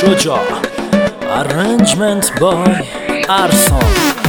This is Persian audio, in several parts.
شجاع. Arrangement by ارسان.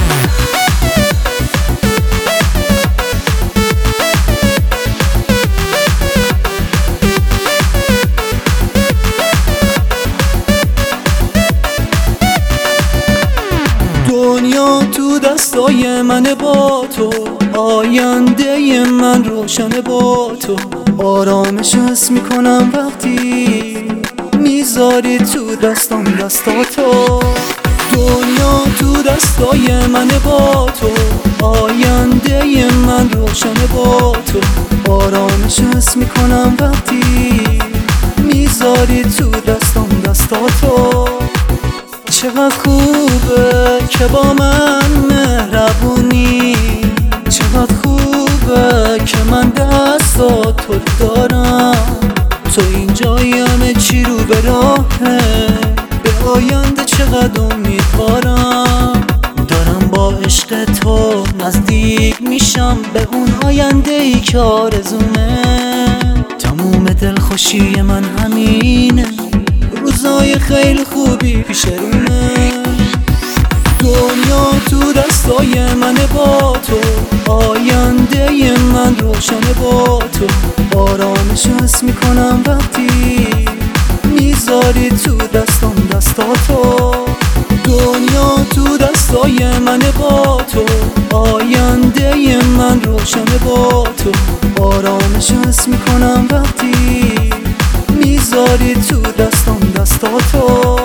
دنیا تو دستای منه با تو، آینده من روشنه با تو. آرامش حس میکنم وقتی میذاری تو دستام دستاتو. دنیا تو دستای منه با تو، آینده من روشنه با تو. آرامش حس میکنم وقتی میذاری تو دستام دستاتو. چقدر خوبه که با من مهربونی، چقدر خوبه که من دستاتو دارم. تو اینجایی همه چی رو به راهه، به آینده چقدر امیدوارم. دارم با عشق تو نزدیک میشم به اون آینده ای که آرزومه. تموم دلخوشی من همینه، روزای خیلی خوبی پیش رومه. دنیا تو دستای منه با تو، آینده من روشنه با تو. آرامش حس میکنم وقتی میذاری تو دستام دستاتو. دنیا تو دستای منه با تو، آینده من روشنه با تو. آرامش حس میکنم وقتی میذاری تو دستام دستاتو.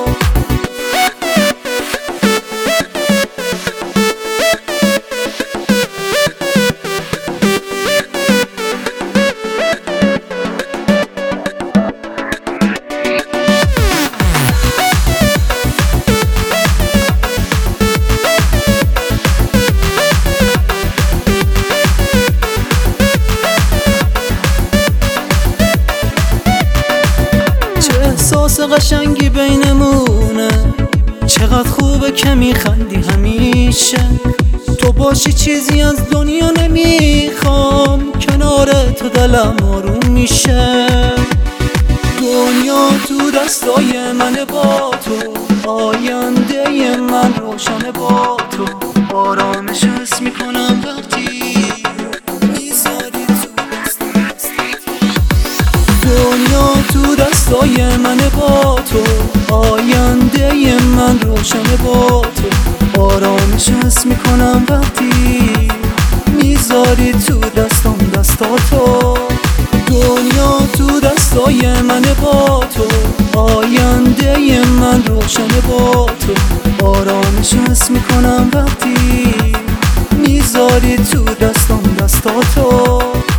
احساس قشنگی بینمونه، چقدر خوبه که میخندی همیشه. تو باشی چیزی از دنیا نمیخوام، کنار تو دلم آروم میشه. دنیا تو دستای منه با تو، آینده من روشنه با تو. آرامش حس میکنم وقتی میذاری تو دستام. دنیا تو دستای منه با تو، آینده من روشنه با تو. آرامش حس میکنم وقتی میذاری تو دستام دستاتو. دنیا تو دستای منه با تو، آینده من روشنه با تو. آرامش حس میکنم وقتی میذاری تو دستام دستاتو.